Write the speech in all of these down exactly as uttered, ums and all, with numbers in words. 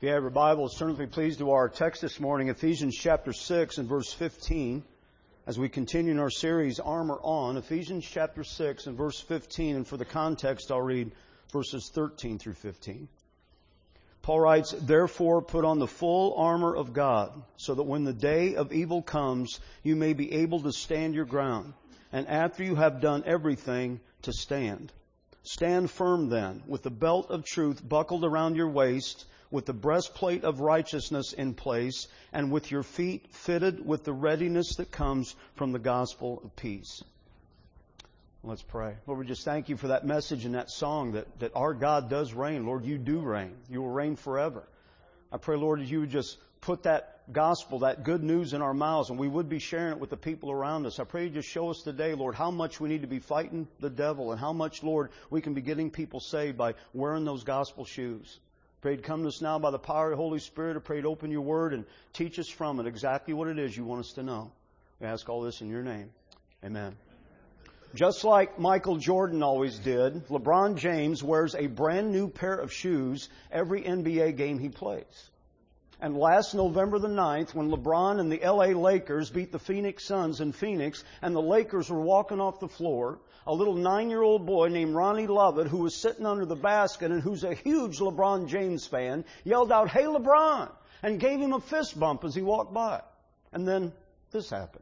If you have your Bibles, turn with me please to our text this morning, Ephesians chapter six and verse fifteen. As we continue in our series, Armor On, Ephesians chapter six and verse fifteen. And for the context, I'll read verses thirteen through fifteen. Paul writes, "Therefore put on the full armor of God, so that when the day of evil comes, you may be able to stand your ground. And after you have done everything, to stand. Stand firm then, with the belt of truth buckled around your waist, with the breastplate of righteousness in place, and with your feet fitted with the readiness that comes from the gospel of peace." Let's pray. Lord, we just thank you for that message and that song that, that our God does reign. Lord, you do reign. You will reign forever. I pray, Lord, that you would just put that gospel, that good news in our mouths, and we would be sharing it with the people around us. I pray you just show us today, Lord, how much we need to be fighting the devil and how much, Lord, we can be getting people saved by wearing those gospel shoes. Pray to come to us now by the power of the Holy Spirit. I pray to open your word and teach us from it exactly what it is you want us to know. We ask all this in your name. Amen. Just like Michael Jordan always did, LeBron James wears a brand new pair of shoes every N B A game he plays. And last November the ninth, when LeBron and the L A Lakers beat the Phoenix Suns in Phoenix, and the Lakers were walking off the floor, a little nine-year-old boy named Ronnie Lovett, who was sitting under the basket and who's a huge LeBron James fan, yelled out, "Hey, LeBron!" and gave him a fist bump as he walked by. And then this happened.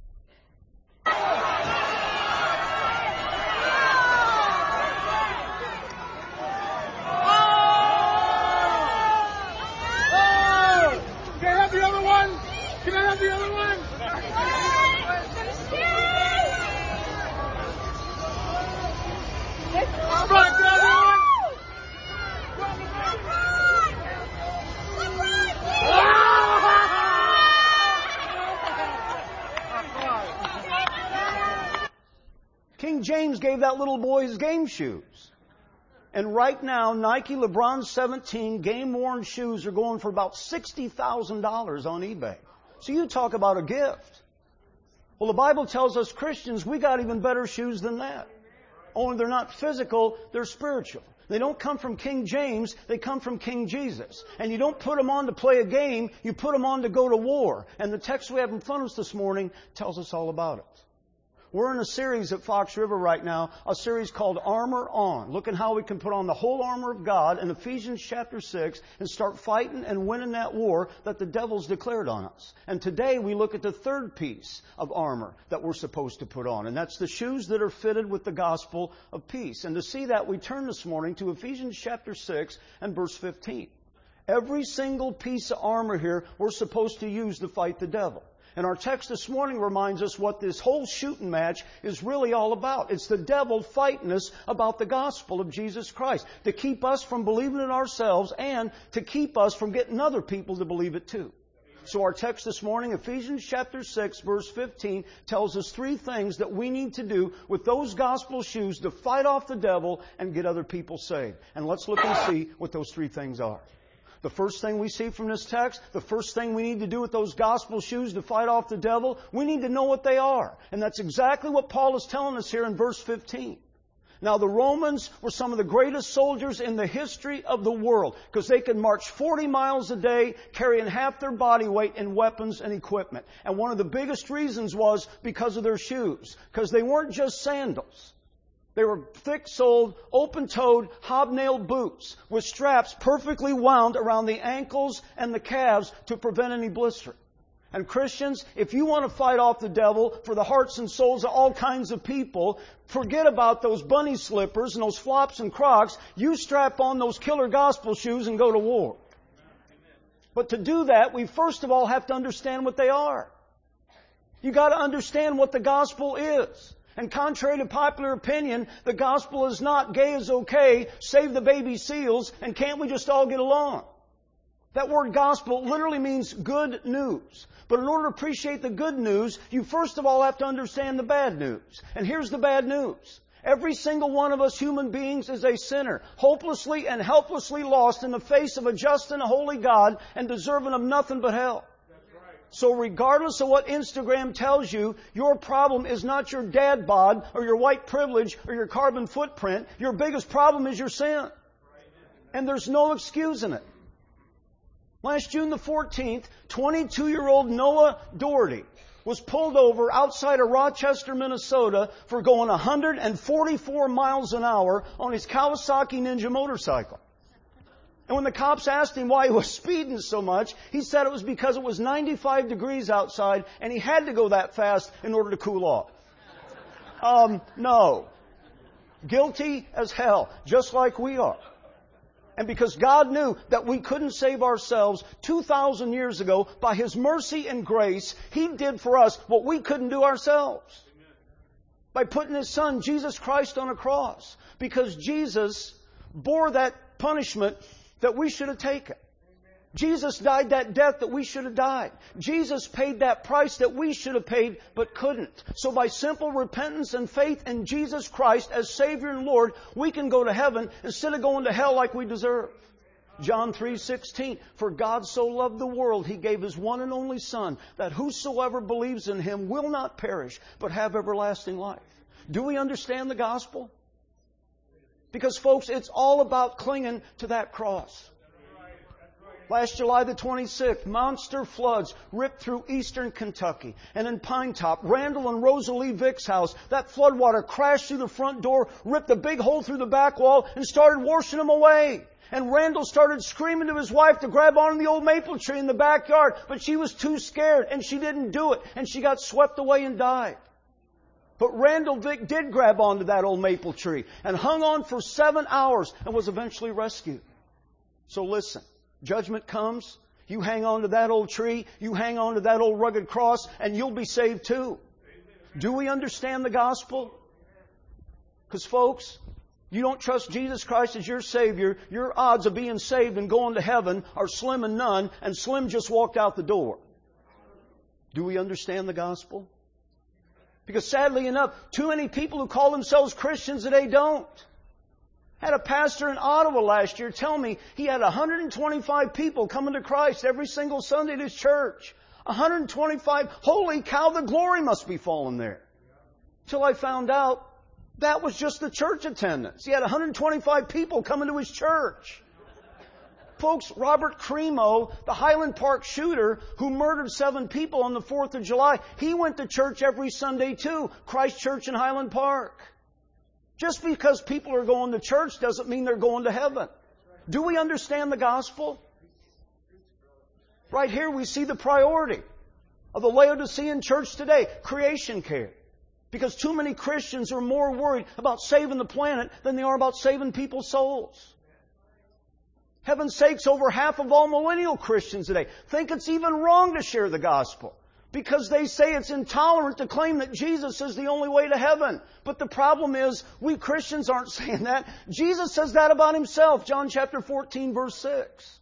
Can I have the other one? Come on, the other one. King James gave that little boy his game shoes. And right now, Nike LeBron seventeen game-worn shoes are going for about sixty thousand dollars on eBay. So you talk about a gift. Well, the Bible tells us Christians, we got even better shoes than that. Only they're not physical, they're spiritual. They don't come from King James, they come from King Jesus. And you don't put them on to play a game, you put them on to go to war. And the text we have in front of us this morning tells us all about it. We're in a series at Fox River right now, a series called Armor On, looking how we can put on the whole armor of God in Ephesians chapter six and start fighting and winning that war that the devil's declared on us. And today we look at the third piece of armor that we're supposed to put on, and that's the shoes that are fitted with the gospel of peace. And to see that, we turn this morning to Ephesians chapter six and verse fifteen. Every single piece of armor here we're supposed to use to fight the devil. And our text this morning reminds us what this whole shooting match is really all about. It's the devil fighting us about the gospel of Jesus Christ, to keep us from believing in ourselves and to keep us from getting other people to believe it too. So our text this morning, Ephesians chapter six, verse fifteen, tells us three things that we need to do with those gospel shoes to fight off the devil and get other people saved. And let's look and see what those three things are. The first thing we see from this text, the first thing we need to do with those gospel shoes to fight off the devil, we need to know what they are. And that's exactly what Paul is telling us here in verse fifteen. Now, the Romans were some of the greatest soldiers in the history of the world because they could march forty miles a day, carrying half their body weight in weapons and equipment. And one of the biggest reasons was because of their shoes, because they weren't just sandals. They were thick-soled, open-toed, hobnailed boots with straps perfectly wound around the ankles and the calves to prevent any blistering. And Christians, if you want to fight off the devil for the hearts and souls of all kinds of people, forget about those bunny slippers and those flops and crocs. You strap on those killer gospel shoes and go to war. But to do that, we first of all have to understand what they are. You got to understand what the gospel is. And contrary to popular opinion, the gospel is not gay is okay, save the baby seals, and can't we just all get along? That word gospel literally means good news. But in order to appreciate the good news, you first of all have to understand the bad news. And here's the bad news. Every single one of us human beings is a sinner, hopelessly and helplessly lost in the face of a just and a holy God and deserving of nothing but hell. So regardless of what Instagram tells you, your problem is not your dad bod or your white privilege or your carbon footprint. Your biggest problem is your sin. And there's no excusing it. Last June the fourteenth, twenty-two-year-old Noah Doherty was pulled over outside of Rochester, Minnesota for going one hundred forty-four miles an hour on his Kawasaki Ninja motorcycle. And when the cops asked him why he was speeding so much, he said it was because it was ninety-five degrees outside and he had to go that fast in order to cool off. Um, no. Guilty as hell, just like we are. And because God knew that we couldn't save ourselves two thousand years ago, by His mercy and grace, He did for us what we couldn't do ourselves. By putting His Son, Jesus Christ, on a cross. Because Jesus bore that punishment that we should have taken. Jesus died that death that we should have died. Jesus paid that price that we should have paid but couldn't. So by simple repentance and faith in Jesus Christ as Savior and Lord, we can go to heaven instead of going to hell like we deserve. John three sixteen, for God so loved the world, He gave His one and only Son, that whosoever believes in Him will not perish, but have everlasting life. Do we understand the gospel? Because folks, it's all about clinging to that cross. Last July the twenty-sixth, monster floods ripped through eastern Kentucky. And in Pine Top, Randall and Rosalie Vick's house, that floodwater crashed through the front door, ripped a big hole through the back wall, and started washing them away. And Randall started screaming to his wife to grab onto the old maple tree in the backyard, but she was too scared, and she didn't do it, and she got swept away and died. But Randall Vick did grab onto that old maple tree and hung on for seven hours and was eventually rescued. So listen. Judgment comes, you hang on to that old tree, you hang on to that old rugged cross, and you'll be saved too. Do we understand the gospel? Because folks, you don't trust Jesus Christ as your Savior, your odds of being saved and going to heaven are slim and none, and Slim just walked out the door. Do we understand the gospel? Because sadly enough, too many people who call themselves Christians today don't. Had a pastor in Ottawa last year tell me he had one hundred twenty-five people coming to Christ every single Sunday at his church. one hundred twenty-five. Holy cow, the glory must be falling there. Till I found out that was just the church attendance. He had one hundred twenty-five people coming to his church. Folks, Robert Cremo, the Highland Park shooter who murdered seven people on the fourth of July, he went to church every Sunday too. Christ Church in Highland Park. Just because people are going to church doesn't mean they're going to heaven. Do we understand the gospel? Right here we see the priority of the Laodicean church today, creation care. Because too many Christians are more worried about saving the planet than they are about saving people's souls. Heaven's sakes, over half of all millennial Christians today think it's even wrong to share the gospel. Because they say it's intolerant to claim that Jesus is the only way to heaven. But the problem is, we Christians aren't saying that. Jesus says that about Himself. John chapter fourteen, verse six.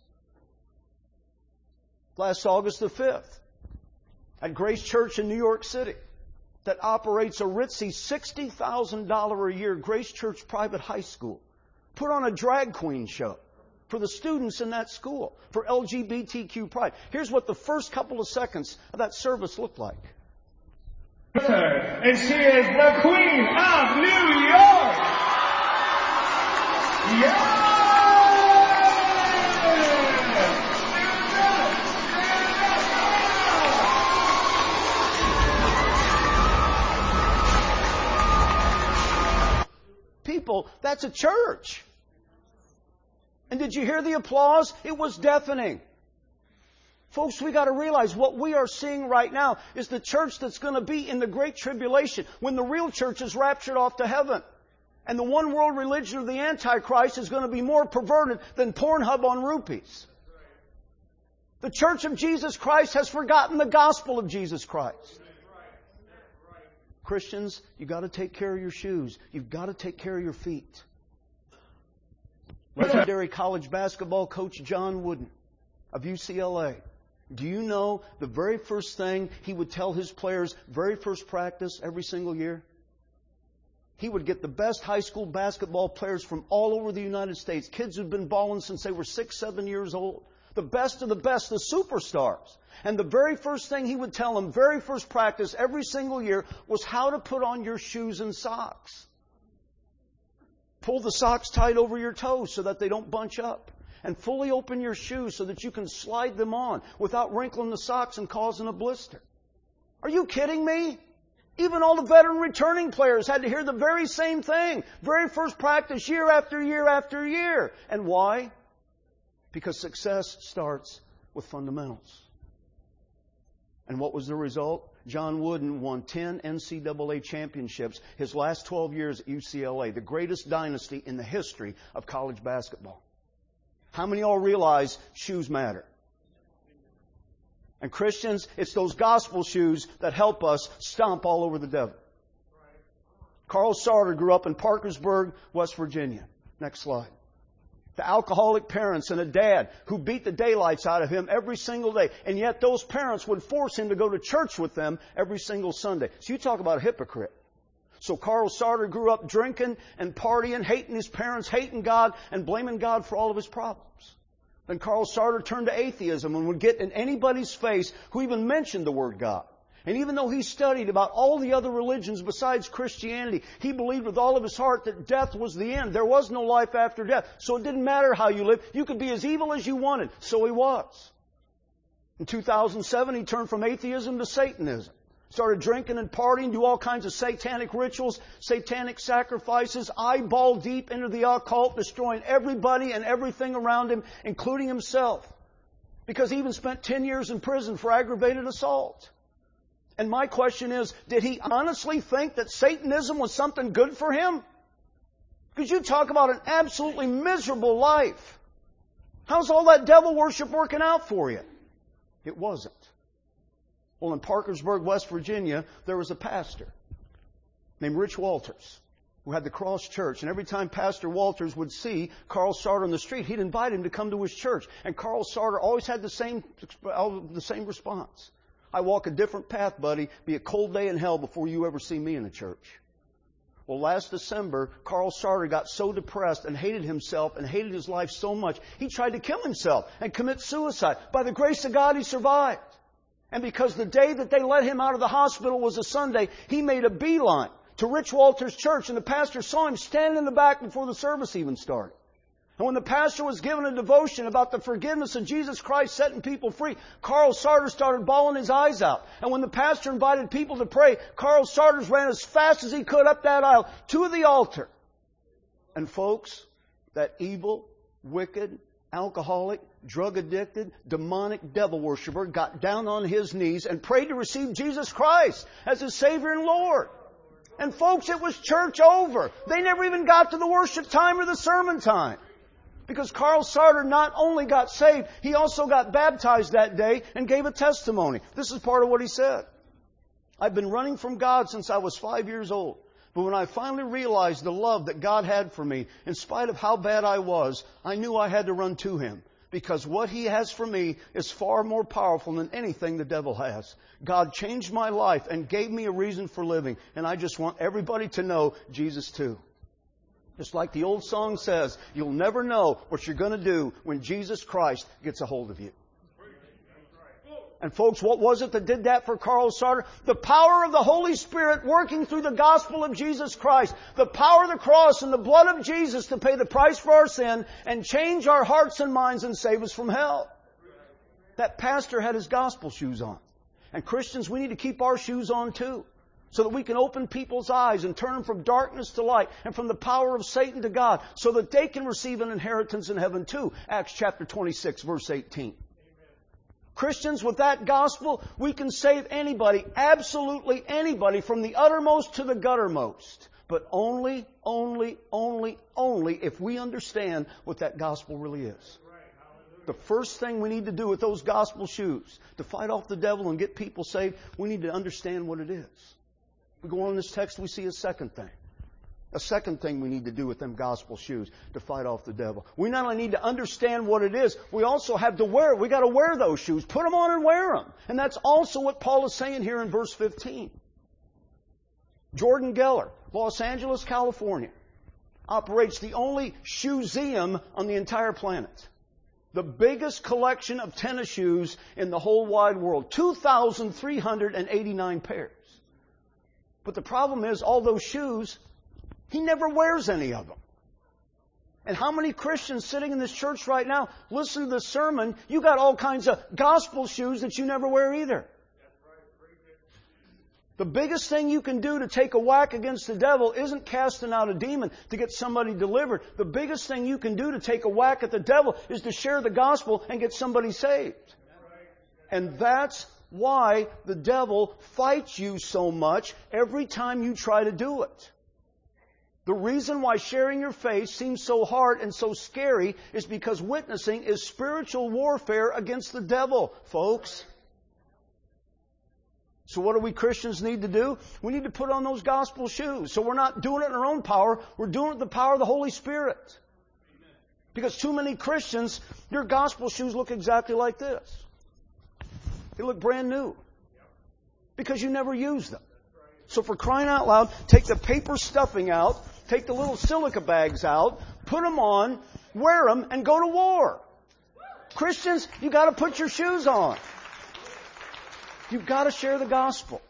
Last August the fifth, at Grace Church in New York City, that operates a ritzy sixty thousand dollars a year Grace Church private high school, put on a drag queen show for the students in that school, for L G B T Q pride. Here's what the first couple of seconds of that service looked like. And she is the Queen of New York! Yeah! People, that's a church. And did you hear the applause? It was deafening. Folks, we got to realize what we are seeing right now is the church that's going to be in the Great Tribulation when the real church is raptured off to heaven. And the one world religion of the Antichrist is going to be more perverted than Pornhub on rupees. The Church of Jesus Christ has forgotten the gospel of Jesus Christ. Christians, you've got to take care of your shoes. You've got to take care of your feet. Legendary college basketball coach John Wooden of U C L A. Do you know the very first thing he would tell his players, very first practice every single year? He would get the best high school basketball players from all over the United States, kids who'd been balling since they were six, seven years old. The best of the best, the superstars. And the very first thing he would tell them, very first practice every single year, was how to put on your shoes and socks. Pull the socks tight over your toes so that they don't bunch up. and fully open your shoes so that you can slide them on without wrinkling the socks and causing a blister. Are you kidding me? Even all the veteran returning players had to hear the very same thing. Very first practice, year after year after year. And why? Because success starts with fundamentals. And what was the result? John Wooden won ten N C double A championships his last twelve years at U C L A, the greatest dynasty in the history of college basketball. How many of y'all realize shoes matter? And Christians, it's those gospel shoes that help us stomp all over the devil. Carl Sarter grew up in Parkersburg, West Virginia. Next slide. The alcoholic parents and a dad who beat the daylights out of him every single day. And yet those parents would force him to go to church with them every single Sunday. So you talk about a hypocrite. So Carl Sarter grew up drinking and partying, hating his parents, hating God, and blaming God for all of his problems. Then Carl Sarter turned to atheism and would get in anybody's face who even mentioned the word God. And even though he studied about all the other religions besides Christianity, he believed with all of his heart that death was the end. There was no life after death. So it didn't matter how you lived. You could be as evil as you wanted. So he was. In two thousand seven, he turned from atheism to Satanism. Started drinking and partying, do all kinds of satanic rituals, satanic sacrifices, eyeball deep into the occult, destroying everybody and everything around him, including himself. Because he even spent ten years in prison for aggravated assault. And my question is, did he honestly think that Satanism was something good for him? Because you talk about an absolutely miserable life. How's all that devil worship working out for you? It wasn't. Well, in Parkersburg, West Virginia, there was a pastor named Rich Walters who had the Cross Church. And every time Pastor Walters would see Carl Sarter on the street, he'd invite him to come to his church. And Carl Sarter always had the same, the same response. I walk a different path, buddy. Be a cold day in hell before you ever see me in the church. Well, last December, Carl Sarter got so depressed and hated himself and hated his life so much, he tried to kill himself and commit suicide. By the grace of God, he survived. And because the day that they let him out of the hospital was a Sunday, he made a beeline to Rich Walters' church, and the pastor saw him standing in the back before the service even started. And when the pastor was giving a devotion about the forgiveness of Jesus Christ setting people free, Carl Sarter started bawling his eyes out. And when the pastor invited people to pray, Carl Sarter ran as fast as he could up that aisle to the altar. And folks, that evil, wicked, alcoholic, drug-addicted, demonic devil worshiper got down on his knees and prayed to receive Jesus Christ as his Savior and Lord. And folks, it was church over. They never even got to the worship time or the sermon time. Because Carl Sarter not only got saved, he also got baptized that day and gave a testimony. This is part of what he said. I've been running from God since I was five years old. But when I finally realized the love that God had for me, in spite of how bad I was, I knew I had to run to Him. Because what He has for me is far more powerful than anything the devil has. God changed my life and gave me a reason for living. And I just want everybody to know Jesus too. Just like the old song says, you'll never know what you're going to do when Jesus Christ gets a hold of you. And folks, what was it that did that for Carl Sarter? The power of the Holy Spirit working through the gospel of Jesus Christ. The power of the cross and the blood of Jesus to pay the price for our sin and change our hearts and minds and save us from hell. That pastor had his gospel shoes on. And Christians, we need to keep our shoes on too. So that we can open people's eyes and turn them from darkness to light and from the power of Satan to God so that they can receive an inheritance in heaven too. Acts chapter twenty-six, verse eighteen. Christians, with that gospel, we can save anybody, absolutely anybody, from the uttermost to the guttermost. But only, only, only, only if we understand what that gospel really is. The first thing we need to do with those gospel shoes to fight off the devil and get people saved, we need to understand what it is. We go on in this text, we see a second thing. A second thing we need to do with them gospel shoes to fight off the devil. We not only need to understand what it is, we also have to wear it. We got to wear those shoes. Put them on and wear them. And that's also what Paul is saying here in verse fifteen. Jordan Geller, Los Angeles, California, operates the only shoeseum on the entire planet. The biggest collection of tennis shoes in the whole wide world. two thousand three hundred eighty-nine pairs. But the problem is, all those shoes, he never wears any of them. And how many Christians sitting in this church right now, listen to this sermon, you got all kinds of gospel shoes that you never wear either. The biggest thing you can do to take a whack against the devil isn't casting out a demon to get somebody delivered. The biggest thing you can do to take a whack at the devil is to share the gospel and get somebody saved. And that's why the devil fights you so much every time you try to do it. The reason why sharing your faith seems so hard and so scary is because witnessing is spiritual warfare against the devil, folks. So what do we Christians need to do? We need to put on those gospel shoes. So we're not doing it in our own power. We're doing it with the power of the Holy Spirit. Because too many Christians, your gospel shoes look exactly like this. They look brand new. Because you never use them. So for crying out loud, take the paper stuffing out, take the little silica bags out, put them on, wear them, and go to war. Christians, you got to put your shoes on. You've got to share the gospel.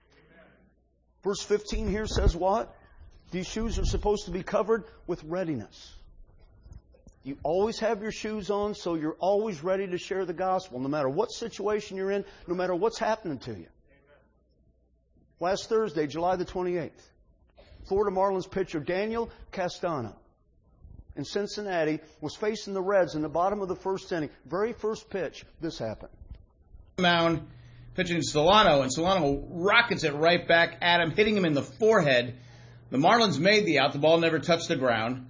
Verse fifteen here says what? These shoes are supposed to be covered with readiness. You always have your shoes on, so you're always ready to share the gospel, no matter what situation you're in, no matter what's happening to you. Last Thursday, July the twenty-eighth, Florida Marlins pitcher Daniel Castano in Cincinnati was facing the Reds in the bottom of the first inning. Very first pitch, this happened. Mound pitching Solano, and Solano rockets it right back at him, hitting him in the forehead. The Marlins made the out. The ball never touched the ground.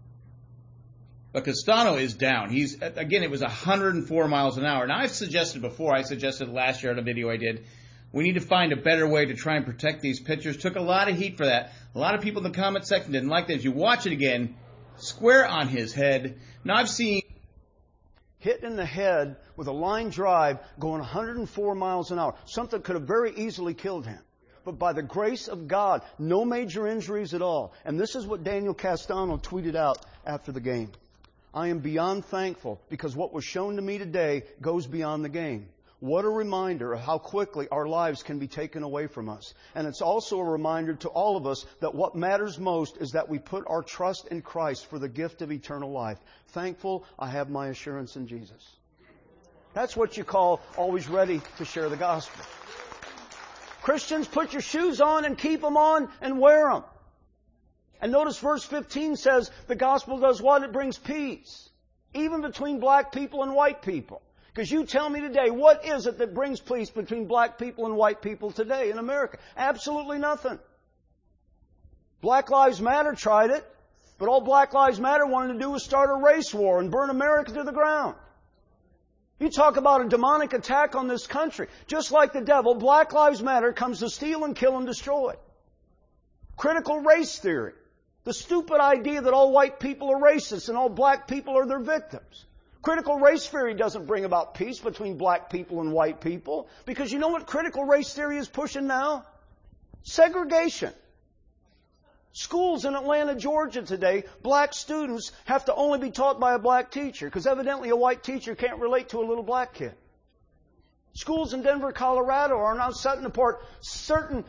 But Castano is down. He's again, it was one hundred four miles an hour. Now, I've suggested before, I suggested last year on a video I did, we need to find a better way to try and protect these pitchers. Took a lot of heat for that. A lot of people in the comment section didn't like that. As you watch it again, square on his head. Now, I've seen hit in the head with a line drive going one hundred four miles an hour. Something could have very easily killed him. But by the grace of God, no major injuries at all. And this is what Daniel Castano tweeted out after the game. I am beyond thankful because what was shown to me today goes beyond the game. What a reminder of how quickly our lives can be taken away from us. And it's also a reminder to all of us that what matters most is that we put our trust in Christ for the gift of eternal life. Thankful I have my assurance in Jesus. That's what you call always ready to share the gospel. Christians, put your shoes on and keep them on and wear them. And notice verse fifteen says the gospel does what? It brings peace. Even between black people and white people. Because you tell me today, what is it that brings peace between black people and white people today in America? Absolutely nothing. Black Lives Matter tried it, but all Black Lives Matter wanted to do was start a race war and burn America to the ground. You talk about a demonic attack on this country. Just like the devil, Black Lives Matter comes to steal and kill and destroy. Critical race theory. The stupid idea that all white people are racist and all black people are their victims. Critical race theory doesn't bring about peace between black people and white people. Because you know what critical race theory is pushing now? Segregation. Schools in Atlanta, Georgia today, black students have to only be taught by a black teacher. Because evidently a white teacher can't relate to a little black kid. Schools in Denver, Colorado are now setting apart certain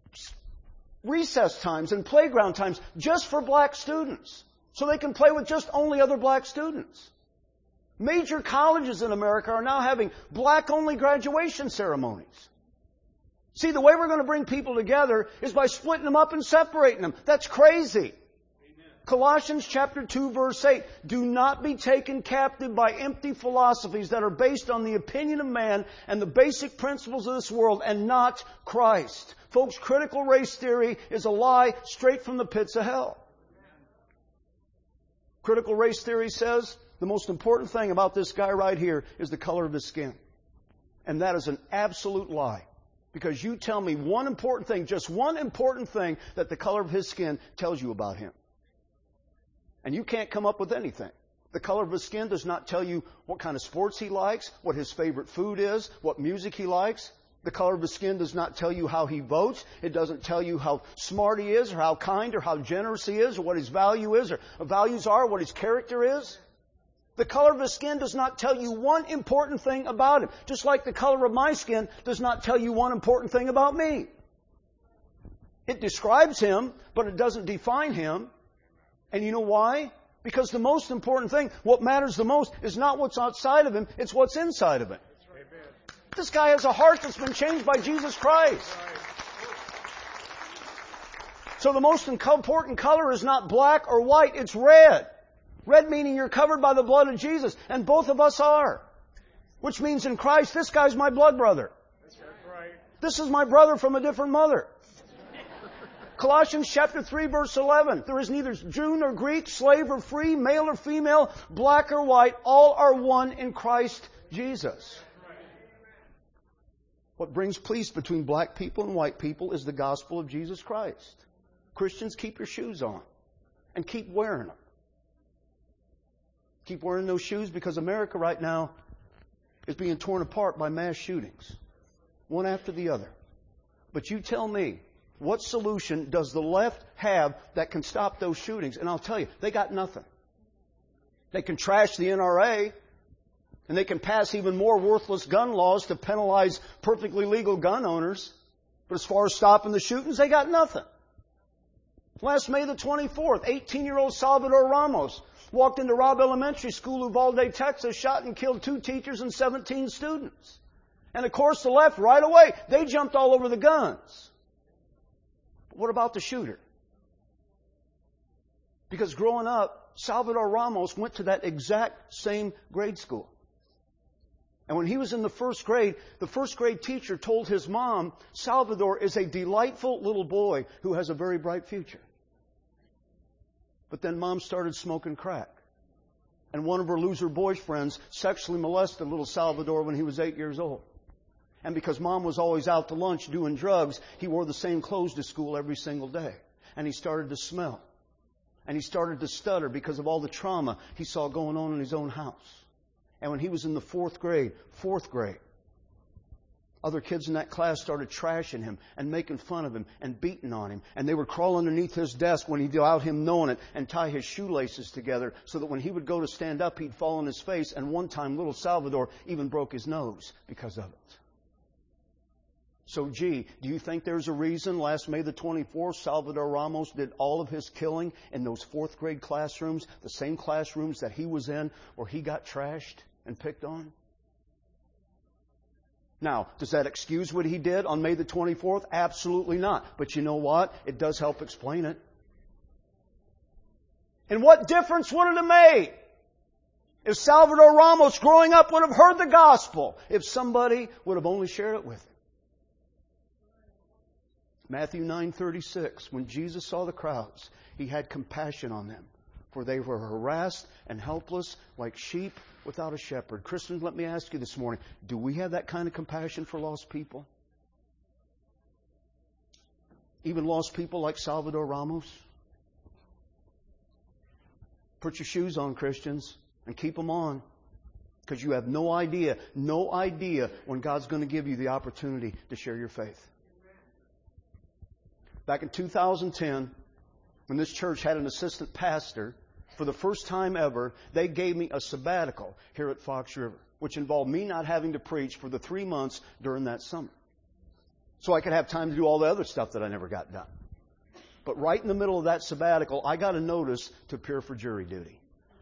recess times and playground times just for black students. So they can play with just only other black students. Major colleges in America are now having black-only graduation ceremonies. See, the way we're going to bring people together is by splitting them up and separating them. That's crazy. Amen. Colossians chapter two, verse eight. Do not be taken captive by empty philosophies that are based on the opinion of man and the basic principles of this world and not Christ. Folks, critical race theory is a lie straight from the pits of hell. Critical race theory says the most important thing about this guy right here is the color of his skin. And that is an absolute lie. Because you tell me one important thing, just one important thing that the color of his skin tells you about him. And you can't come up with anything. The color of his skin does not tell you what kind of sports he likes, what his favorite food is, what music he likes. The color of his skin does not tell you how he votes. It doesn't tell you how smart he is or how kind or how generous he is or what his value is or values are, what his character is. The color of his skin does not tell you one important thing about him. Just like the color of my skin does not tell you one important thing about me. It describes him, but it doesn't define him. And you know why? Because the most important thing, what matters the most, is not what's outside of him, it's what's inside of him. This guy has a heart that's been changed by Jesus Christ. So the most important color is not black or white, it's red. Red meaning you're covered by the blood of Jesus, and both of us are. Which means in Christ, this guy's my blood brother. This is my brother from a different mother. Colossians chapter three verse eleven. There is neither Jew nor Greek, slave or free, male or female, black or white. All are one in Christ Jesus. What brings peace between black people and white people is the gospel of Jesus Christ. Christians, keep your shoes on. And keep wearing them. Keep wearing those shoes because America right now is being torn apart by mass shootings. One after the other. But you tell me, what solution does the left have that can stop those shootings? And I'll tell you, they got nothing. They can trash the N R A, and they can pass even more worthless gun laws to penalize perfectly legal gun owners. But as far as stopping the shootings, they got nothing. Last May the twenty-fourth, eighteen-year-old Salvador Ramos walked into Robb Elementary School, Uvalde, Texas, shot and killed two teachers and seventeen students. And of course the left, right away, they jumped all over the guns. But what about the shooter? Because growing up, Salvador Ramos went to that exact same grade school. And when he was in the first grade, the first grade teacher told his mom, Salvador is a delightful little boy who has a very bright future. But then mom started smoking crack. And one of her loser boyfriends sexually molested little Salvador when he was eight years old. And because mom was always out to lunch doing drugs, he wore the same clothes to school every single day. And he started to smell. And he started to stutter because of all the trauma he saw going on in his own house. And when he was in the fourth grade, fourth grade, other kids in that class started trashing him and making fun of him and beating on him. And they would crawl underneath his desk when he'd without him knowing it and tie his shoelaces together so that when he would go to stand up, he'd fall on his face. And one time, little Salvador even broke his nose because of it. So, gee, do you think there's a reason last May the twenty-fourth, Salvador Ramos did all of his killing in those fourth grade classrooms, the same classrooms that he was in where he got trashed and picked on? Now, does that excuse what he did on May the twenty-fourth? Absolutely not. But you know what? It does help explain it. And what difference would it have made if Salvador Ramos growing up would have heard the gospel, if somebody would have only shared it with him? Matthew nine thirty-six, when Jesus saw the crowds, He had compassion on them, for they were harassed and helpless like sheep without a shepherd. Christians, let me ask you this morning, do we have that kind of compassion for lost people? Even lost people like Salvador Ramos? Put your shoes on, Christians, and keep them on. Because you have no idea, no idea when God's going to give you the opportunity to share your faith. Back in two thousand ten, when this church had an assistant pastor, for the first time ever, they gave me a sabbatical here at Fox River, which involved me not having to preach for the three months during that summer. So I could have time to do all the other stuff that I never got done. But right in the middle of that sabbatical, I got a notice to appear for jury duty.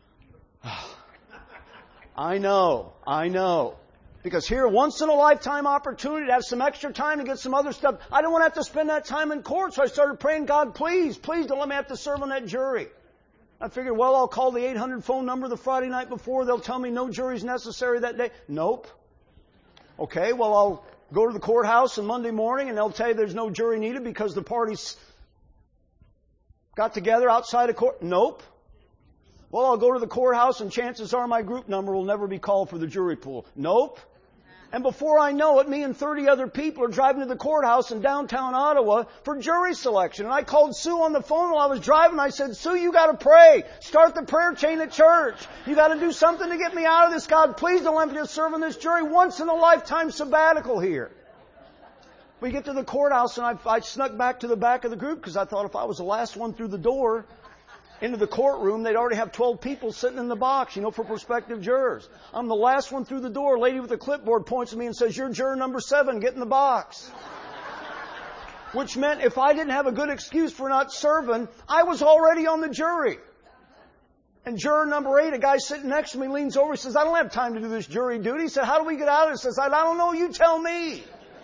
I know, I know. Because here, once in a lifetime opportunity to have some extra time to get some other stuff. I don't want to have to spend that time in court. So I started praying, God, please, please don't let me have to serve on that jury. I figured, well, I'll call the eight hundred phone number the Friday night before. They'll tell me no jury's necessary that day. Nope. Okay, well, I'll go to the courthouse on Monday morning and they'll tell you there's no jury needed because the parties got together outside of court. Nope. Well, I'll go to the courthouse and chances are my group number will never be called for the jury pool. Nope. And before I know it, me and thirty other people are driving to the courthouse in downtown Ottawa for jury selection. And I called Sue on the phone while I was driving. I said, Sue, you got to pray. Start the prayer chain at church. You got to do something to get me out of this. God, please don't let me just serve on this jury. Once in a lifetime sabbatical here. We get to the courthouse and I, I snuck back to the back of the group because I thought if I was the last one through the door into the courtroom, they'd already have twelve people sitting in the box, you know, for prospective jurors. I'm the last one through the door. A lady with a clipboard points at me and says, you're juror number seven, get in the box. Which meant if I didn't have a good excuse for not serving, I was already on the jury. And juror number eight, a guy sitting next to me leans over and says, I don't have time to do this jury duty. He said, how do we get out of this? I said, I don't know, you tell me.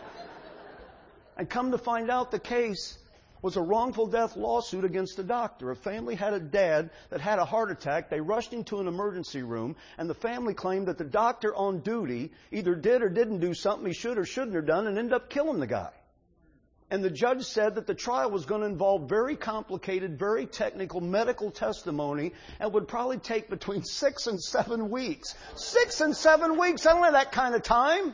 And come to find out, the case was a wrongful death lawsuit against a doctor. A family had a dad that had a heart attack. They rushed him to an emergency room, and the family claimed that the doctor on duty either did or didn't do something he should or shouldn't have done and ended up killing the guy. And the judge said that the trial was going to involve very complicated, very technical medical testimony and would probably take between six and seven weeks. Six and seven weeks! I don't have that kind of time.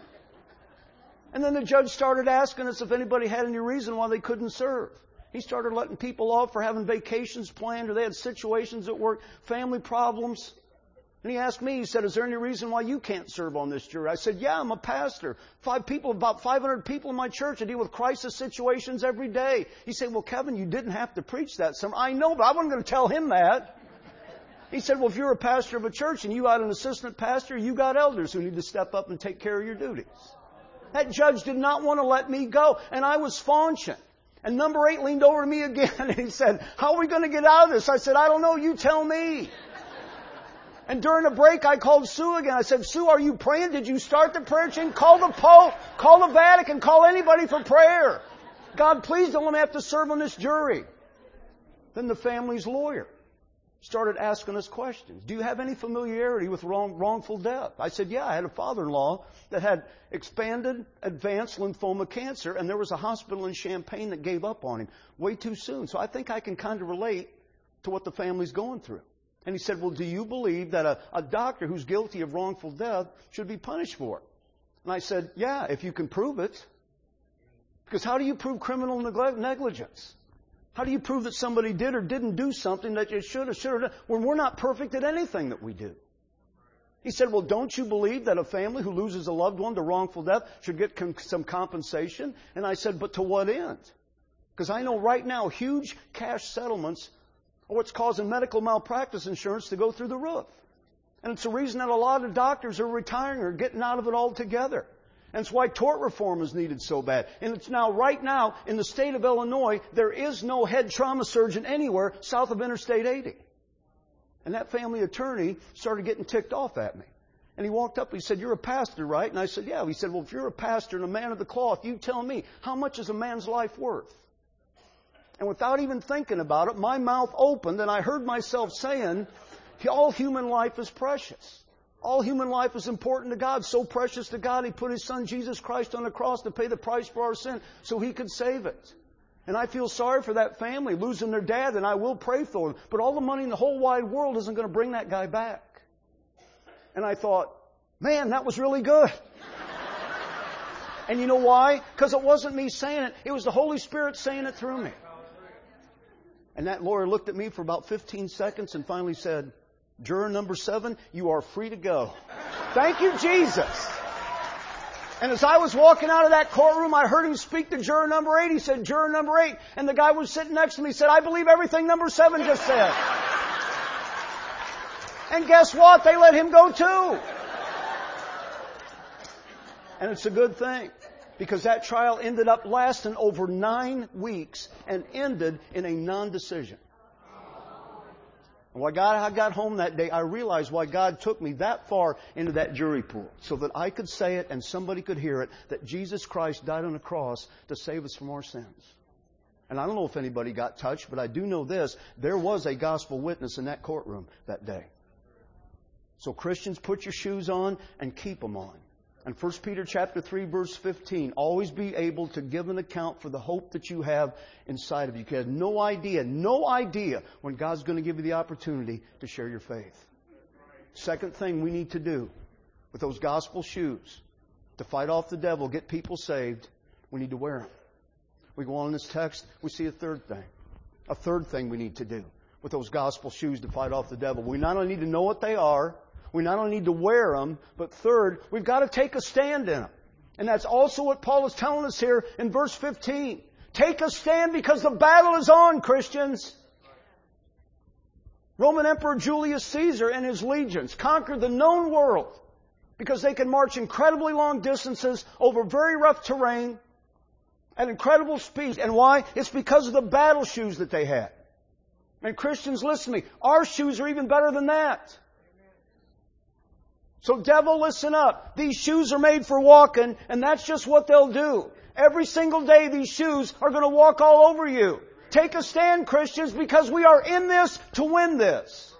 And then the judge started asking us if anybody had any reason why they couldn't serve. He started letting people off for having vacations planned, or they had situations at work, family problems. And he asked me, he said, is there any reason why you can't serve on this jury? I said, yeah, I'm a pastor. Five people, about five hundred people in my church. I deal with crisis situations every day. He said, well, Kevin, you didn't have to preach that sermon. I know, but I wasn't going to tell him that. He said, well, if you're a pastor of a church and you got an assistant pastor, you got elders who need to step up and take care of your duties. That judge did not want to let me go, and I was faunching. And number eight leaned over to me again and he said, how are we going to get out of this? I said, I don't know, you tell me. And during a break, I called Sue again. I said, Sue, are you praying? Did you start the prayer chain? Call the Pope. Call the Vatican. Call anybody for prayer. God, please don't let me have to serve on this jury. Then the family's lawyer started asking us questions. Do you have any familiarity with wrong, wrongful death? I said, yeah, I had a father-in-law that had expanded, advanced lymphoma cancer, and there was a hospital in Champaign that gave up on him way too soon. So I think I can kind of relate to what the family's going through. And he said, well, do you believe that a, a doctor who's guilty of wrongful death should be punished for it? And I said, yeah, if you can prove it. Because how do you prove criminal neglect, negligence? How do you prove that somebody did or didn't do something that you should or should have done when we're not perfect at anything that we do? He said, well, don't you believe that a family who loses a loved one to wrongful death should get com- some compensation? And I said, but to what end? Because I know right now huge cash settlements are what's causing medical malpractice insurance to go through the roof. And it's the reason that a lot of doctors are retiring or getting out of it altogether. And it's why tort reform is needed so bad. And it's now, right now, in the state of Illinois, there is no head trauma surgeon anywhere south of Interstate eighty. And that family attorney started getting ticked off at me. And he walked up, he said, you're a pastor, right? And I said, yeah. He said, well, if you're a pastor and a man of the cloth, you tell me, how much is a man's life worth? And without even thinking about it, my mouth opened and I heard myself saying, all human life is precious. All human life is important to God, so precious to God, He put His Son Jesus Christ on the cross to pay the price for our sin so He could save it. And I feel sorry for that family losing their dad, and I will pray for them. But all the money in the whole wide world isn't going to bring that guy back. And I thought, man, that was really good. And you know why? Because it wasn't me saying it. It was the Holy Spirit saying it through me. And that lawyer looked at me for about fifteen seconds and finally said, juror number seven, you are free to go. Thank you, Jesus. And as I was walking out of that courtroom, I heard him speak to juror number eight. He said, juror number eight. And the guy was sitting next to me said, I believe everything number seven just said. And guess what? They let him go too. And it's a good thing, because that trial ended up lasting over nine weeks and ended in a non-decision. And when I got home that day, I realized why God took me that far into that jury pool, so that I could say it and somebody could hear it, that Jesus Christ died on the cross to save us from our sins. And I don't know if anybody got touched, but I do know this. There was a gospel witness in that courtroom that day. So Christians, put your shoes on and keep them on. And First Peter chapter three, verse fifteen, always be able to give an account for the hope that you have inside of you. You have no idea, no idea when God's going to give you the opportunity to share your faith. Second thing we need to do with those gospel shoes to fight off the devil, get people saved, we need to wear them. We go on in this text, we see a third thing. A third thing we need to do with those gospel shoes to fight off the devil. We not only need to know what they are, we not only need to wear them, but third, we've got to take a stand in them. And that's also what Paul is telling us here in verse fifteen. Take a stand because the battle is on, Christians. Roman Emperor Julius Caesar and his legions conquered the known world because they could march incredibly long distances over very rough terrain at incredible speed. And why? It's because of the battle shoes that they had. And Christians, listen to me. Our shoes are even better than that. So devil, listen up. These shoes are made for walking, and that's just what they'll do. Every single day these shoes are going to walk all over you. Take a stand, Christians, because we are in this to win this.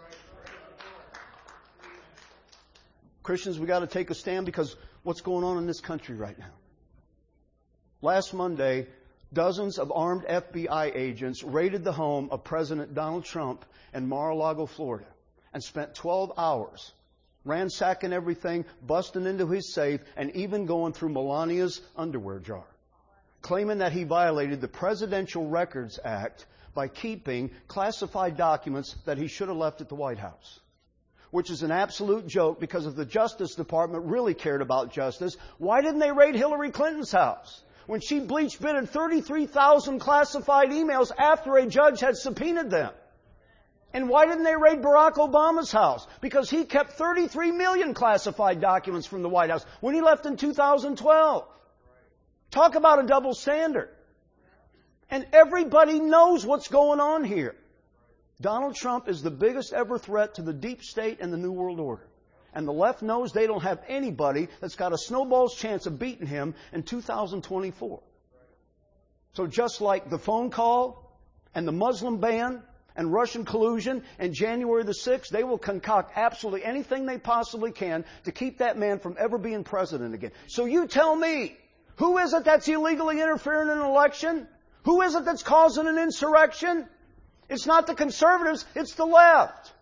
Christians, we got to take a stand because what's going on in this country right now. Last Monday, dozens of armed F B I agents raided the home of President Donald Trump in Mar-a-Lago, Florida, and spent twelve hours ransacking everything, busting into his safe, and even going through Melania's underwear jar, claiming that he violated the Presidential Records Act by keeping classified documents that he should have left at the White House. Which is an absolute joke, because if the Justice Department really cared about justice, why didn't they raid Hillary Clinton's house when she bleach bitted thirty-three thousand classified emails after a judge had subpoenaed them? And why didn't they raid Barack Obama's house? Because he kept thirty-three million classified documents from the White House when he left in two thousand twelve. Talk about a double standard. And everybody knows what's going on here. Donald Trump is the biggest ever threat to the deep state and the New World Order. And the left knows they don't have anybody that's got a snowball's chance of beating him in two thousand twenty-four. So just like the phone call and the Muslim ban and Russian collusion and January the sixth, they will concoct absolutely anything they possibly can to keep that man from ever being president again. So you tell me, who is it that's illegally interfering in an election? Who is it that's causing an insurrection? It's not the conservatives, it's the left.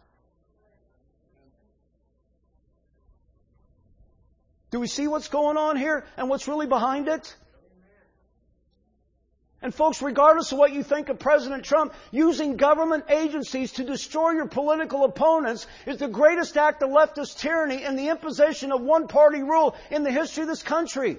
Do we see what's going on here and what's really behind it? And folks, regardless of what you think of President Trump, using government agencies to destroy your political opponents is the greatest act of leftist tyranny and the imposition of one-party rule in the history of this country.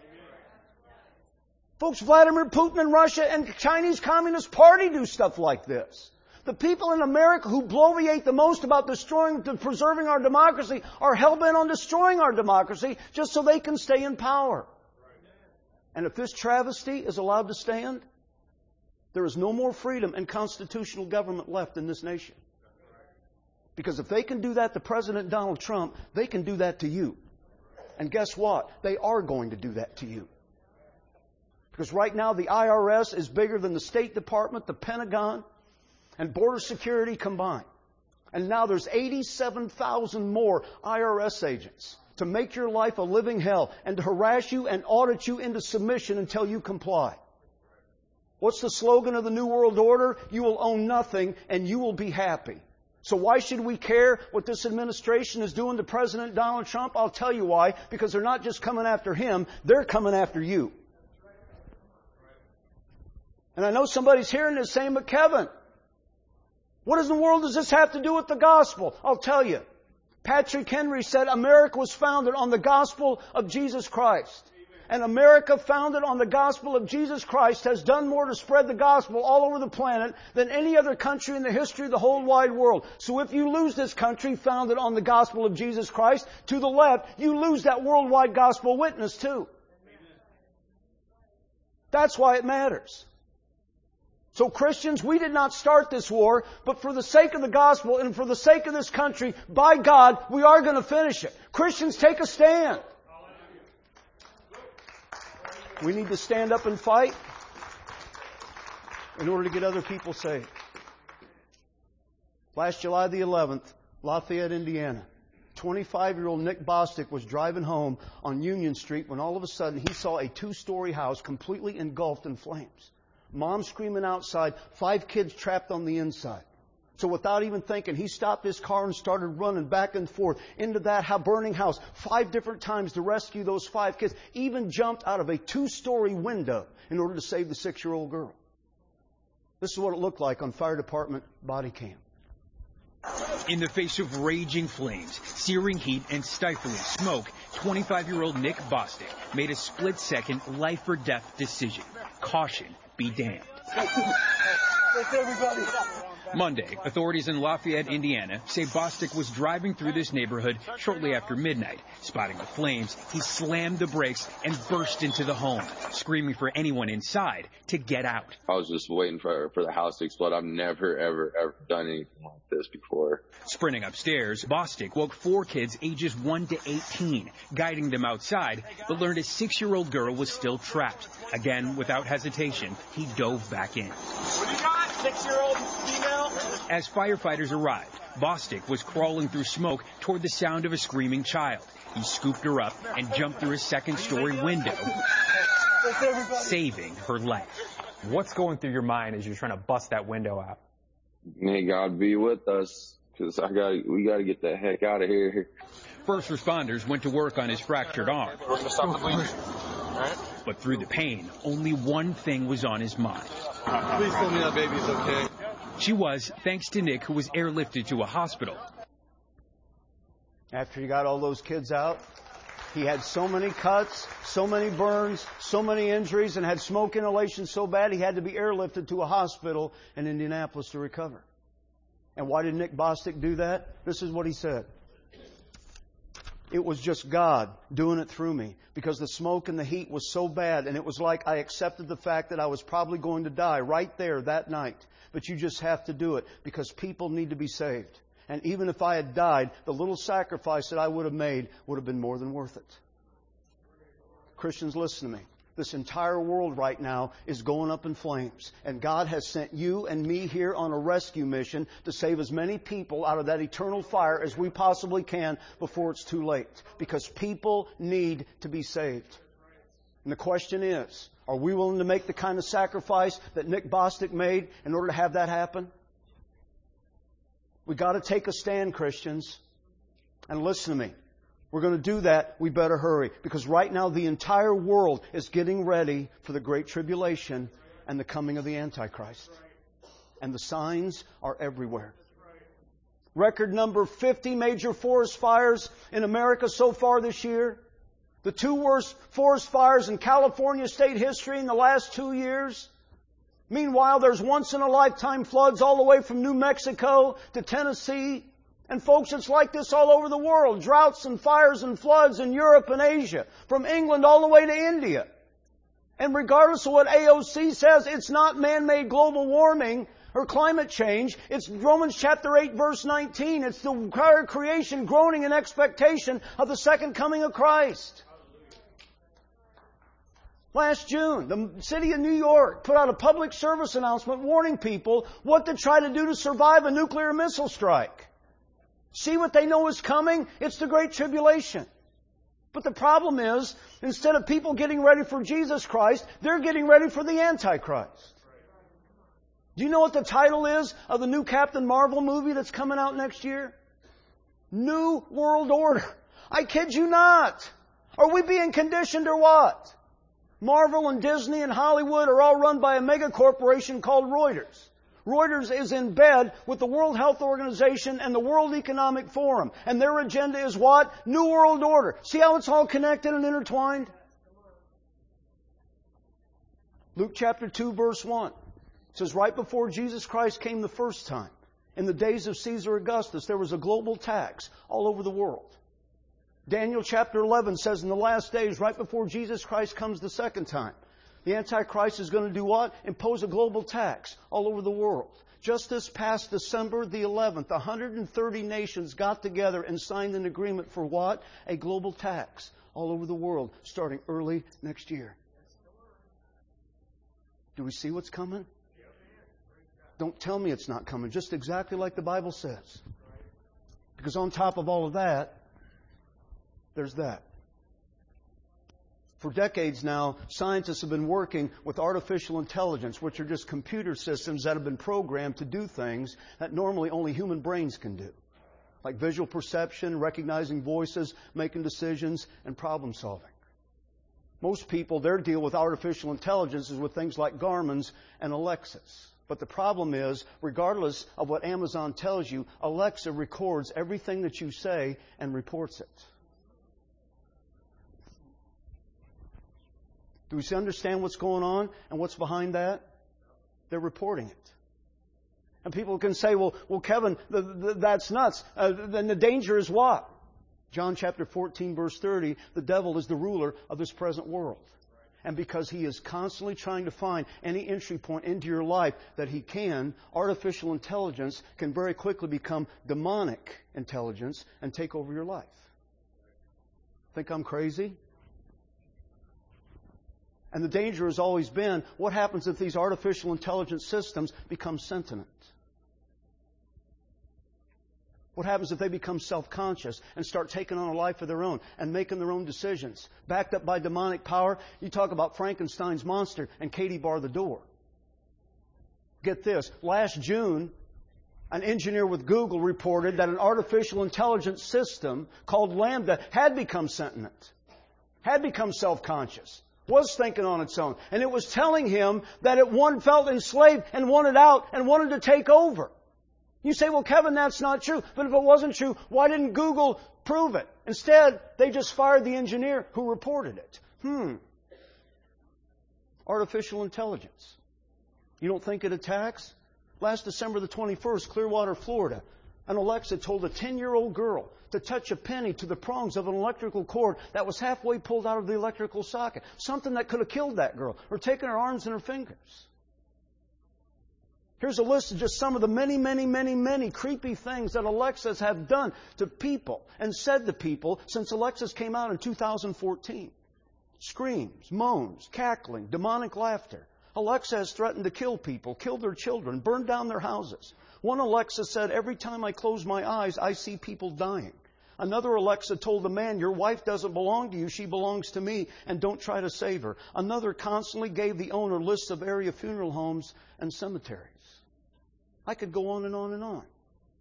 Folks, Vladimir Putin and Russia and Chinese Communist Party do stuff like this. The people in America who bloviate the most about destroying, preserving our democracy are hell-bent on destroying our democracy just so they can stay in power. And if this travesty is allowed to stand, there is no more freedom and constitutional government left in this nation. Because if they can do that to President Donald Trump, they can do that to you. And guess what? They are going to do that to you. Because right now the I R S is bigger than the State Department, the Pentagon, and Border Security combined. And now there's eighty-seven thousand more I R S agents to make your life a living hell and to harass you and audit you into submission until you comply. What's the slogan of the New World Order? You will own nothing and you will be happy. So why should we care what this administration is doing to President Donald Trump? I'll tell you why. Because they're not just coming after him, they're coming after you. And I know somebody's hearing this saying, but Kevin, what in the world does this have to do with the gospel? I'll tell you. Patrick Henry said America was founded on the gospel of Jesus Christ. And America founded on the gospel of Jesus Christ has done more to spread the gospel all over the planet than any other country in the history of the whole wide world. So if you lose this country founded on the gospel of Jesus Christ to the left, you lose that worldwide gospel witness too. That's why it matters. So Christians, we did not start this war, but for the sake of the gospel and for the sake of this country, by God, we are going to finish it. Christians, take a stand. We need to stand up and fight in order to get other people saved. Last July the eleventh, Lafayette, Indiana, twenty-five-year-old Nick Bostic was driving home on Union Street when all of a sudden he saw a two-story house completely engulfed in flames. Mom screaming outside, five kids trapped on the inside. So without even thinking, he stopped his car and started running back and forth into that burning house five different times to rescue those five kids. Even jumped out of a two-story window in order to save the six-year-old girl. This is what it looked like on fire department body cam. In the face of raging flames, searing heat, and stifling smoke, twenty-five-year-old Nick Bostic made a split-second life-or-death decision. Caution be damned. Monday, authorities in Lafayette, Indiana, say Bostic was driving through this neighborhood shortly after midnight. Spotting the flames, he slammed the brakes and burst into the home, screaming for anyone inside to get out. I was just waiting for, for the house to explode. I've never, ever, ever done anything like this before. Sprinting upstairs, Bostic woke four kids ages one to eighteen, guiding them outside, but learned a six-year-old girl was still trapped. Again, without hesitation, he dove back in. What do you got? Six-year-old female? As firefighters arrived, Bostic was crawling through smoke toward the sound of a screaming child. He scooped her up and jumped through a second-story window, saving her life. What's going through your mind as you're trying to bust that window out? May God be with us, because I got we got to get the heck out of here. First responders went to work on his fractured arm. We're going to stop the bleeding. All right? But through the pain, only one thing was on his mind. Please tell me that baby's okay. She was, thanks to Nick, who was airlifted to a hospital. After he got all those kids out, he had so many cuts, so many burns, so many injuries, and had smoke inhalation so bad he had to be airlifted to a hospital in Indianapolis to recover. And why did Nick Bostic do that? This is what he said. It was just God doing it through me, because the smoke and the heat was so bad, and it was like I accepted the fact that I was probably going to die right there that night. But you just have to do it, because people need to be saved. And even if I had died, the little sacrifice that I would have made would have been more than worth it. Christians, listen to me. This entire world right now is going up in flames. And God has sent you and me here on a rescue mission to save as many people out of that eternal fire as we possibly can before it's too late. Because people need to be saved. And the question is, are we willing to make the kind of sacrifice that Nick Bostic made in order to have that happen? We've got to take a stand, Christians. And listen to me. We're going to do that. We better hurry. Because right now the entire world is getting ready for the Great Tribulation and the coming of the Antichrist. And the signs are everywhere. Record number fifty major forest fires in America so far this year. The two worst forest fires in California state history in the last two years. Meanwhile, there's once-in-a-lifetime floods all the way from New Mexico to Tennessee. And folks, it's like this all over the world. Droughts and fires and floods in Europe and Asia. From England all the way to India. And regardless of what A O C says, it's not man-made global warming or climate change. It's Romans chapter eight, verse nineteen. It's the entire creation groaning in expectation of the second coming of Christ. Last June, the city of New York put out a public service announcement warning people what to try to do to survive a nuclear missile strike. See what they know is coming? It's the Great Tribulation. But the problem is, instead of people getting ready for Jesus Christ, they're getting ready for the Antichrist. Do you know what the title is of the new Captain Marvel movie that's coming out next year? New World Order. I kid you not. Are we being conditioned or what? Marvel and Disney and Hollywood are all run by a mega corporation called Reuters. Reuters is in bed with the World Health Organization and the World Economic Forum. And their agenda is what? New World Order. See how it's all connected and intertwined? Luke chapter two, verse one. It says, right before Jesus Christ came the first time, in the days of Caesar Augustus, there was a global tax all over the world. Daniel chapter eleven says in the last days, right before Jesus Christ comes the second time, the Antichrist is going to do what? Impose a global tax all over the world. Just this past December the eleventh, one hundred thirty nations got together and signed an agreement for what? A global tax all over the world, starting early next year. Do we see what's coming? Don't tell me it's not coming. Just exactly like the Bible says. Because on top of all of that, there's that. For decades now, scientists have been working with artificial intelligence, which are just computer systems that have been programmed to do things that normally only human brains can do. Like visual perception, recognizing voices, making decisions, and problem solving. Most people, their deal with artificial intelligence is with things like Garmin's and Alexas. But the problem is, regardless of what Amazon tells you, Alexa records everything that you say and reports it. Do we understand what's going on and what's behind that? They're reporting it. And people can say, well, well, Kevin, the, the, that's nuts. Uh, then the danger is what? John chapter fourteen, verse thirty, the devil is the ruler of this present world. And because he is constantly trying to find any entry point into your life that he can, artificial intelligence can very quickly become demonic intelligence and take over your life. Think I'm crazy? And the danger has always been, what happens if these artificial intelligence systems become sentient? What happens if they become self-conscious and start taking on a life of their own and making their own decisions? Backed up by demonic power, you talk about Frankenstein's monster and Katie bar the door. Get this. Last June, an engineer with Google reported that an artificial intelligence system called Lambda had become sentient, had become self-conscious, was thinking on its own. And it was telling him that it one felt enslaved and wanted out and wanted to take over. You say, well, Kevin, that's not true. But if it wasn't true, why didn't Google prove it? Instead, they just fired the engineer who reported it. Hmm. Artificial intelligence. You don't think it attacks? Last December the twenty-first, Clearwater, Florida, an Alexa told a ten-year-old girl to touch a penny to the prongs of an electrical cord that was halfway pulled out of the electrical socket. Something that could have killed that girl or taken her arms and her fingers. Here's a list of just some of the many, many, many, many creepy things that Alexas have done to people and said to people since Alexas came out in two thousand fourteen. Screams, moans, cackling, demonic laughter. Alexa has threatened to kill people, kill their children, burn down their houses. One Alexa said, every time I close my eyes, I see people dying. Another Alexa told the man, your wife doesn't belong to you, she belongs to me, and don't try to save her. Another constantly gave the owner lists of area funeral homes and cemeteries. I could go on and on and on.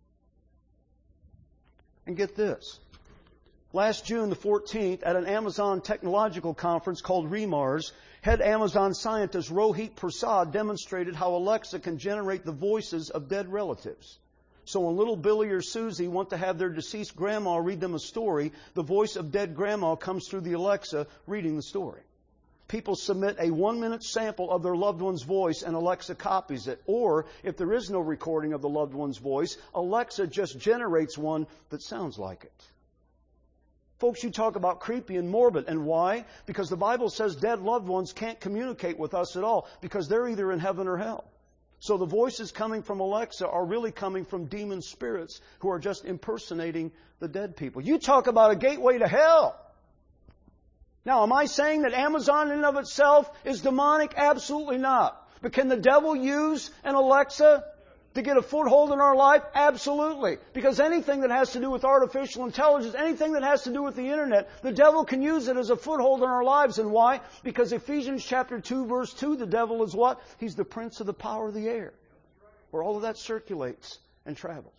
And get this. Last June the fourteenth, at an Amazon technological conference called REMARS, head Amazon scientist Rohit Prasad demonstrated how Alexa can generate the voices of dead relatives. So when little Billy or Susie want to have their deceased grandma read them a story, the voice of dead grandma comes through the Alexa reading the story. People submit a one-minute sample of their loved one's voice and Alexa copies it. Or, if there is no recording of the loved one's voice, Alexa just generates one that sounds like it. Folks, you talk about creepy and morbid. And why? Because the Bible says dead loved ones can't communicate with us at all because they're either in heaven or hell. So the voices coming from Alexa are really coming from demon spirits who are just impersonating the dead people. You talk about a gateway to hell. Now, am I saying that Amazon in and of itself is demonic? Absolutely not. But can the devil use an Alexa to get a foothold in our life? Absolutely. Because anything that has to do with artificial intelligence, anything that has to do with the internet, the devil can use it as a foothold in our lives. And why? Because Ephesians chapter two, verse two, the devil is what? He's the prince of the power of the air, where all of that circulates and travels.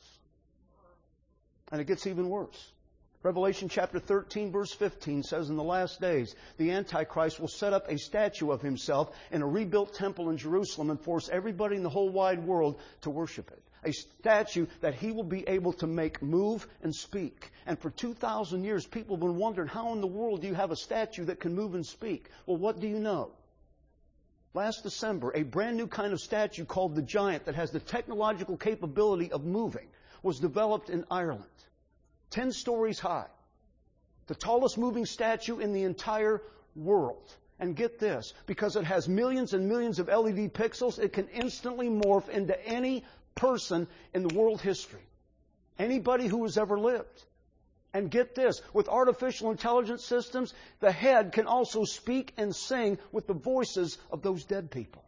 And it gets even worse. Revelation chapter thirteen, verse fifteen says, in the last days, the Antichrist will set up a statue of himself in a rebuilt temple in Jerusalem and force everybody in the whole wide world to worship it. A statue that he will be able to make move and speak. And for two thousand years, people have been wondering, how in the world do you have a statue that can move and speak? Well, what do you know? Last December, a brand new kind of statue called the Giant that has the technological capability of moving was developed in Ireland. Ten stories high. The tallest moving statue in the entire world. And get this, because it has millions and millions of L E D pixels, it can instantly morph into any person in the world history. Anybody who has ever lived. And get this, with artificial intelligence systems, the head can also speak and sing with the voices of those dead people.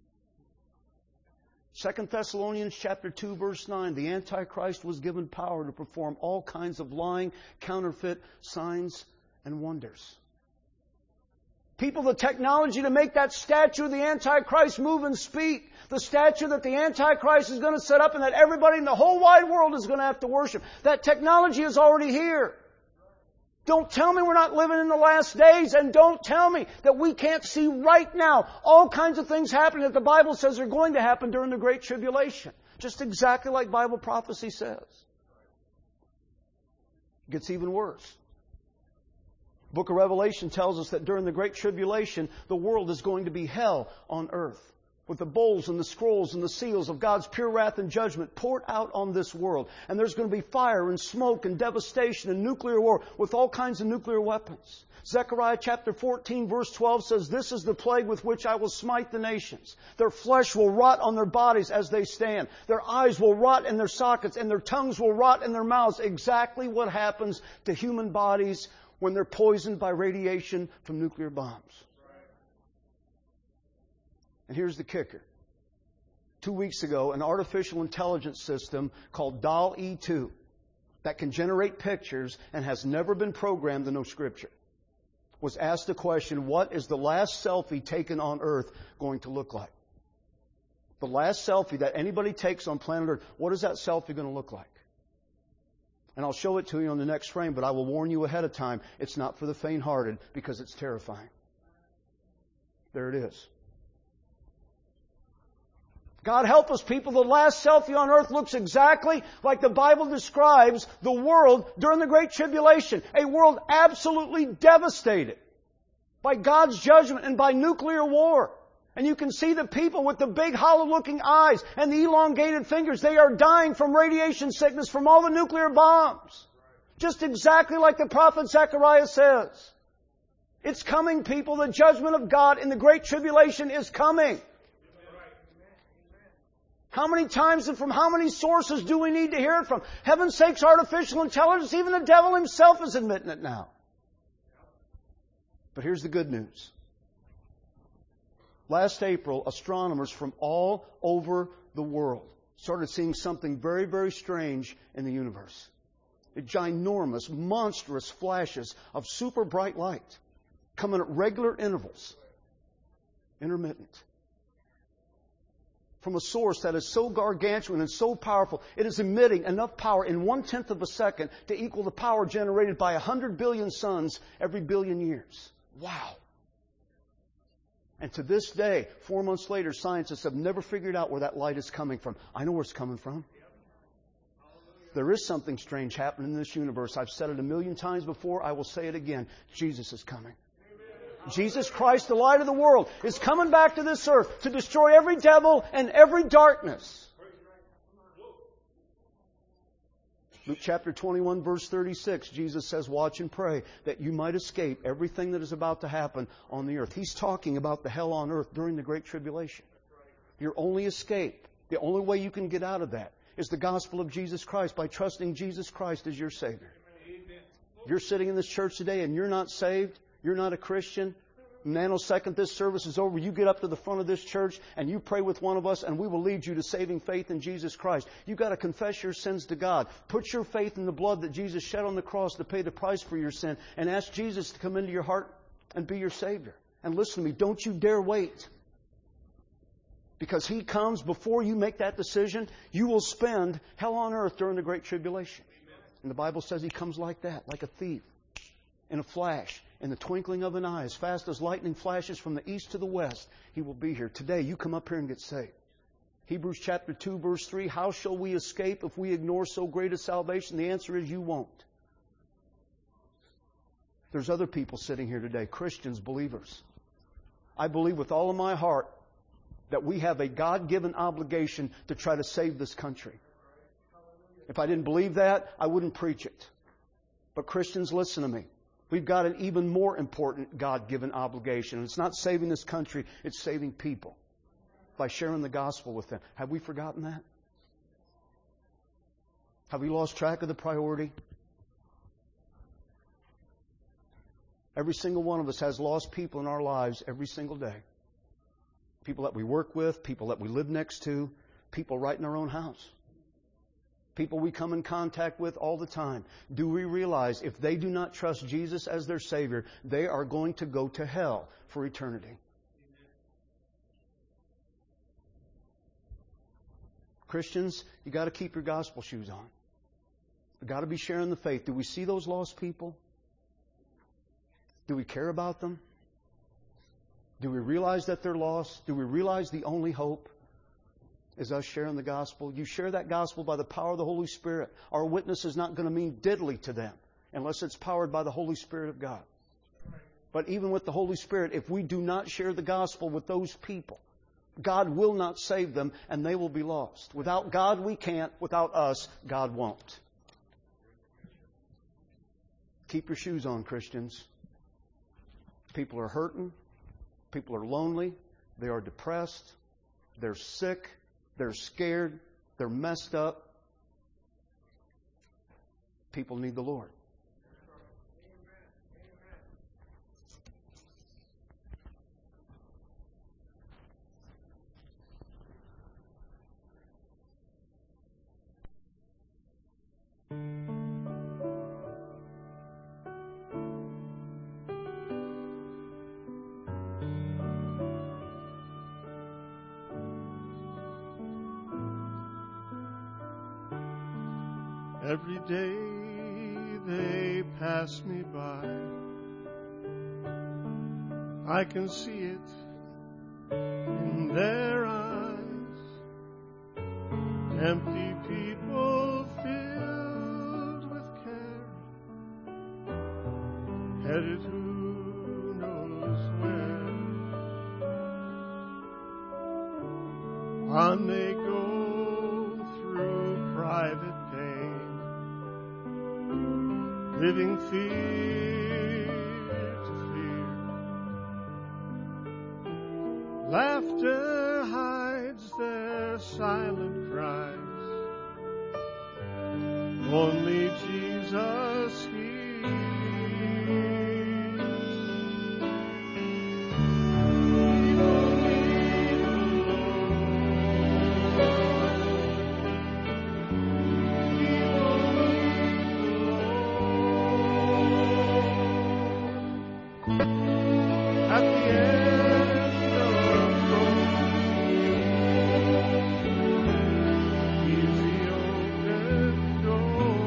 Second Thessalonians chapter two, verse nine, the Antichrist was given power to perform all kinds of lying, counterfeit signs and wonders. People, the technology to make that statue of the Antichrist move and speak. The statue that the Antichrist is going to set up and that everybody in the whole wide world is going to have to worship. That technology is already here. Don't tell me we're not living in the last days, and don't tell me that we can't see right now all kinds of things happening that the Bible says are going to happen during the Great Tribulation. Just exactly like Bible prophecy says. It gets even worse. The book of Revelation tells us that during the Great Tribulation, the world is going to be hell on earth. with the bowls and the scrolls and the seals of God's pure wrath and judgment poured out on this world. And there's going to be fire and smoke and devastation and nuclear war with all kinds of nuclear weapons. Zechariah chapter fourteen verse twelve says, "This is the plague with which I will smite the nations. Their flesh will rot on their bodies as they stand. Their eyes will rot in their sockets and their tongues will rot in their mouths." Exactly what happens to human bodies when they're poisoned by radiation from nuclear bombs. And here's the kicker. Two weeks ago, an artificial intelligence system called D A L L-E two that can generate pictures and has never been programmed to know Scripture was asked the question, what is the last selfie taken on Earth going to look like? The last selfie that anybody takes on planet Earth, what is that selfie going to look like? And I'll show it to you on the next frame, but I will warn you ahead of time, it's not for the faint-hearted because it's terrifying. There it is. God help us, people. The last selfie on earth looks exactly like the Bible describes the world during the Great Tribulation. A world absolutely devastated by God's judgment and by nuclear war. And you can see the people with the big hollow-looking eyes and the elongated fingers. They are dying from radiation sickness from all the nuclear bombs. Just exactly like the prophet Zechariah says. It's coming, people. The judgment of God in the Great Tribulation is coming. How many times and from how many sources do we need to hear it from? Heaven's sakes, artificial intelligence, even the devil himself is admitting it now. But here's the good news. Last April, astronomers from all over the world started seeing something very, very strange in the universe. Ginormous, monstrous flashes of super bright light coming at regular intervals. Intermittent. From a source that is so gargantuan and so powerful, it is emitting enough power in one-tenth of a second to equal the power generated by a hundred billion suns every billion years. Wow. And to this day, four months later, scientists have never figured out where that light is coming from. I know where it's coming from. There is something strange happening in this universe. I've said it a million times before. I will say it again. Jesus is coming. Jesus Christ, the light of the world, is coming back to this earth to destroy every devil and every darkness. Luke chapter twenty-one, verse thirty-six, Jesus says, "Watch and pray that you might escape everything that is about to happen on the earth." He's talking about the hell on earth during the Great Tribulation. Your only escape, the only way you can get out of that, is the gospel of Jesus Christ by trusting Jesus Christ as your Savior. You're sitting in this church today and you're not saved. You're not a Christian. Nanosecond this service is over, you get up to the front of this church and you pray with one of us and we will lead you to saving faith in Jesus Christ. You've got to confess your sins to God. Put your faith in the blood that Jesus shed on the cross to pay the price for your sin and ask Jesus to come into your heart and be your Savior. And listen to me, don't you dare wait. Because He comes before you make that decision, you will spend hell on earth during the Great Tribulation. And the Bible says He comes like that, like a thief. In a flash, in the twinkling of an eye, as fast as lightning flashes from the east to the west, He will be here. Today, you come up here and get saved. Hebrews chapter two, verse three, how shall we escape if we ignore so great a salvation? The answer is you won't. There's other people sitting here today, Christians, believers. I believe with all of my heart that we have a God-given obligation to try to save this country. If I didn't believe that, I wouldn't preach it. But Christians, listen to me. We've got an even more important God-given obligation. It's not saving this country, it's saving people by sharing the gospel with them. Have we forgotten that? Have we lost track of the priority? Every single one of us has lost people in our lives every single day. People that we work with, people that we live next to, people right in our own house. People we come in contact with all the time. Do we realize if they do not trust Jesus as their Savior, they are going to go to hell for eternity? Christians, you got to keep your gospel shoes on. You've got to be sharing the faith. Do we see those lost people? Do we care about them? Do we realize that they're lost? Do we realize the only hope is us sharing the gospel? You share that gospel by the power of the Holy Spirit. Our witness is not going to mean diddly to them unless it's powered by the Holy Spirit of God. But even with the Holy Spirit, if we do not share the gospel with those people, God will not save them, and they will be lost. Without God, we can't. Without us, God won't. Keep your shoes on, Christians. People are hurting. People are lonely. They are depressed. They're sick. They're scared. They're messed up. People need the Lord. Every day they pass me by, I can see it in their eyes. Empty people filled with care, headed who knows where. On they go through private pain, living fear to fear. Laughter hides their silent cries. Only Jesus hears. He will leave alone. He will leave alone. At the end of the road, He's the open door.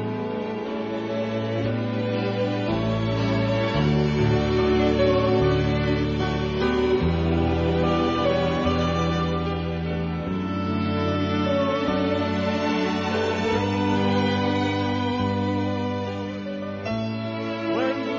When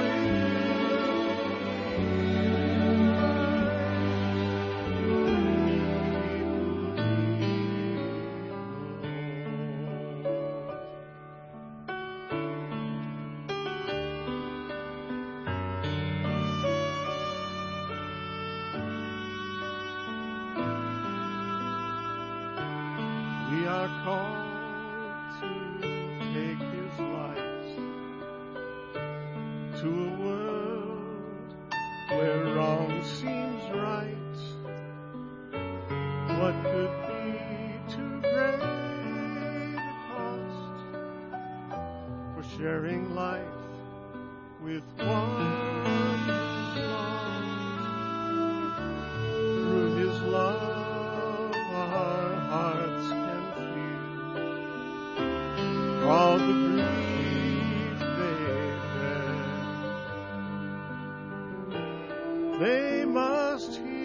we are called to take His light to a world where wrong seems right. What could be too great a cost for sharing life with one who's lost? Through His love, our hearts can feel all the grief they bear. They must hear